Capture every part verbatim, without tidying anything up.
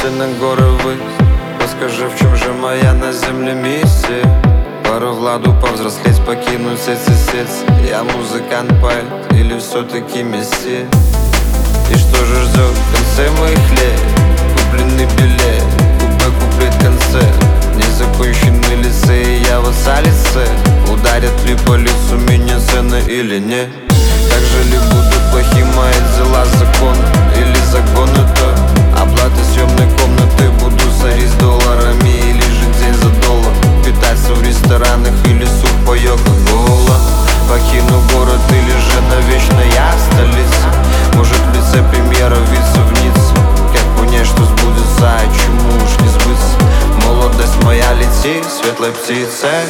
на горы ввысь. Расскажи, в чем же моя на земле миссия? Пару Владу повзрослеть, покинуть эти сети. Я музыкант, поэт или все-таки мессия? И что же ждет в конце моих лет? Купленный билет, купе, куплет, концерт. Незаконченный лицей, я в лице. Ударят ли по лицу меня цены или нет? Как же ли будут плохи мои дела, закон или загон это? Оплата съемной комнаты, буду сорить с долларами или же день за доллар. Питаться в ресторанах или суп по Кока-Кола. Покину город или же навечно я в столице. Может в лице премьера виться в Ницце. Как понять, что сбудется, а чему уж не сбыться? Молодость моя, лети, светлой птицей.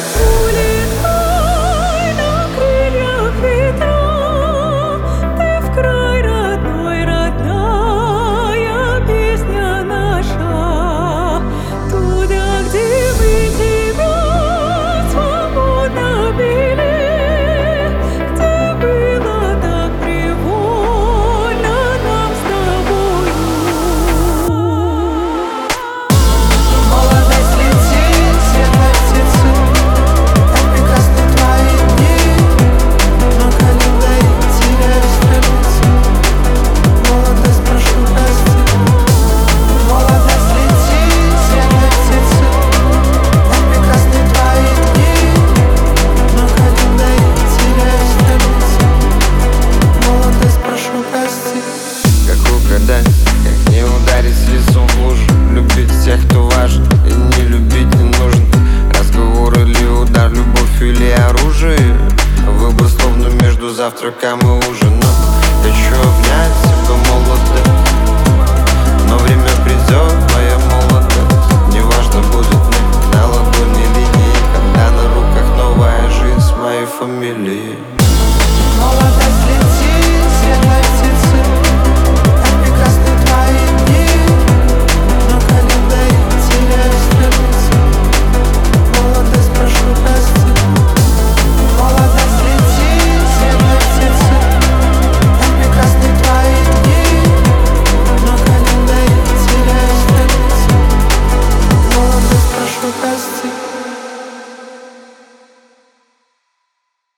Как не ударить лицом в лужу? Любить тех, кто важен, и не любить не нужно. Разговор или удар, любовь или оружие. Выбор словно между завтраком и